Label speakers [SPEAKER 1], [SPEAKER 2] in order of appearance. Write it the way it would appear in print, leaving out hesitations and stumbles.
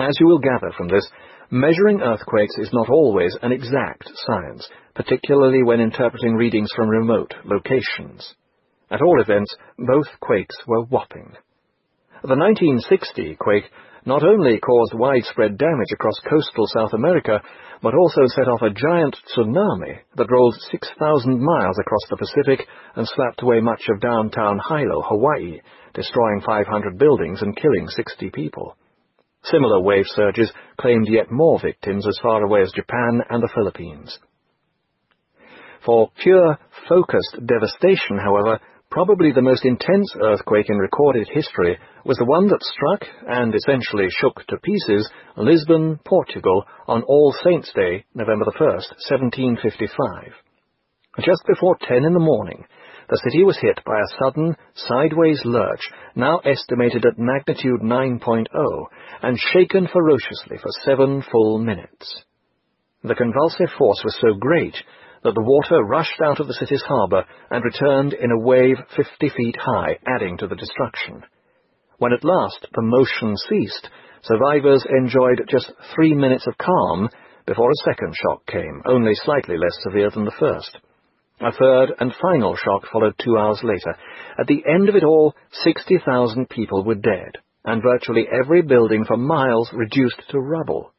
[SPEAKER 1] As you will gather from this, measuring earthquakes is not always an exact science, particularly when interpreting readings from remote locations. At all events, both quakes were whopping. The 1960 quake not only caused widespread damage across coastal South America, but also set off a giant tsunami that rolled 6,000 miles across the Pacific and swept away much of downtown Hilo, Hawaii, destroying 500 buildings and killing 60 people. Similar wave surges claimed yet more victims as far away as Japan and the Philippines. For pure, focused devastation, however, probably the most intense earthquake in recorded history was the one that struck and essentially shook to pieces Lisbon, Portugal, on All Saints' Day, November 1st, 1755. Just before 10 in the morning, the city was hit by a sudden, sideways lurch, now estimated at magnitude 9.0, and shaken ferociously for 7 full minutes. The convulsive force was so great that the water rushed out of the city's harbour and returned in a wave 50 feet high, adding to the destruction. When at last the motion ceased, survivors enjoyed just 3 minutes of calm before a second shock came, only slightly less severe than the first. A third and final shock followed 2 hours later. At the end of it all, 60,000 people were dead, and virtually every building for miles reduced to rubble.